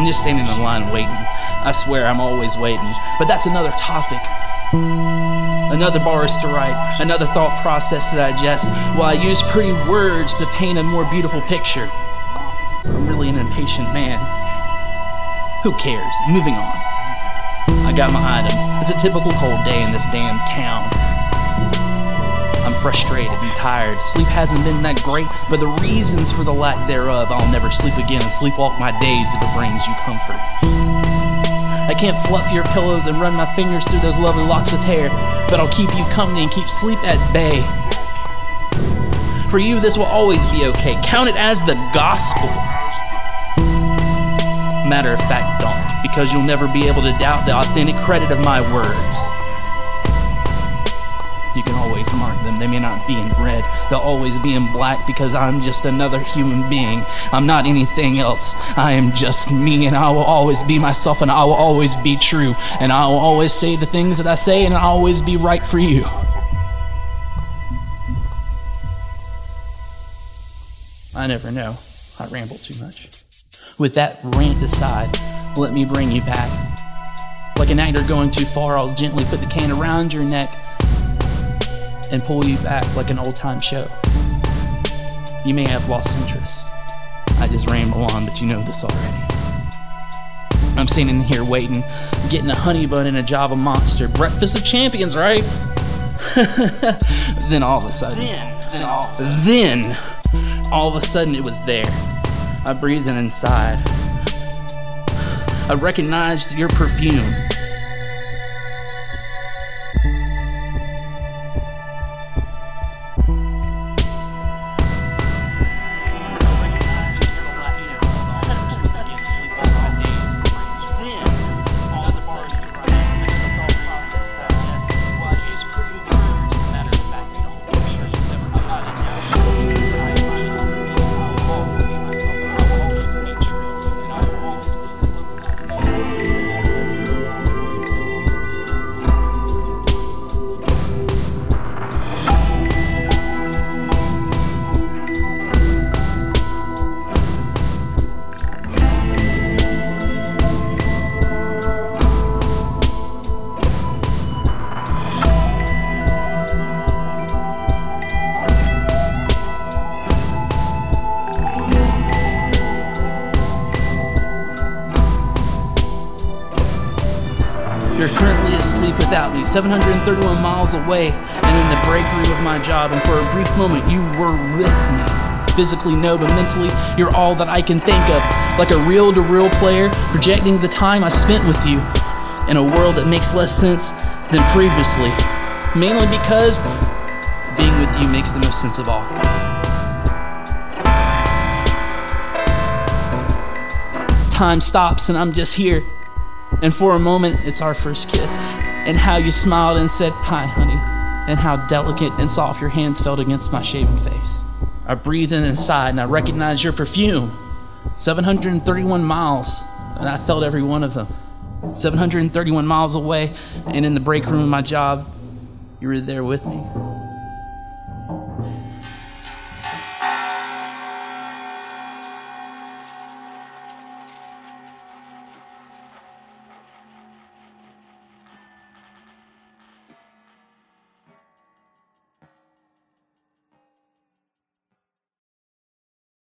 just standing in line waiting. I swear I'm always waiting. But that's another topic. Another bars to write, another thought process to digest, while I use pretty words to paint a more beautiful picture. I'm really an impatient man. Who cares? Moving on. I got my items. It's a typical cold day in this damn town. I'm frustrated and tired. Sleep hasn't been that great, but the reasons for the lack thereof, I'll never sleep again and sleepwalk my days if it brings you comfort. I can't fluff your pillows and run my fingers through those lovely locks of hair, but I'll keep you company and keep sleep at bay. For you, this will always be okay. Count it as the gospel. Matter of fact, don't, because you'll never be able to doubt the authentic credit of my words. You can always mark them. They may not be in red. They'll always be in black because I'm just another human being. I'm not anything else. I am just me, and I will always be myself, and I will always be true, and I will always say the things that I say, and I'll always be right for you. I never know. I ramble too much. With that rant aside, let me bring you back. Like an actor going too far, I'll gently put the can around your neck and pull you back like an old-time show. You may have lost interest. I just ramble on, but you know this already. I'm sitting here waiting, getting a honey bun and a Java Monster. Breakfast of champions, right? Then all of a sudden, it was there. I breathed in inside. I recognized your perfume. You're currently asleep without me, 731 miles away, and in the break room of my job, and for a brief moment you were with me. Physically, no, but mentally, you're all that I can think of, like a reel-to-reel player, projecting the time I spent with you in a world that makes less sense than previously, mainly because being with you makes the most sense of all. Time stops and I'm just here. And for a moment, it's our first kiss. And how you smiled and said, "Hi, honey." And how delicate and soft your hands felt against my shaven face. I breathed in inside and I recognized your perfume. 731 miles, and I felt every one of them. 731 miles away, and in the break room of my job, you were there with me.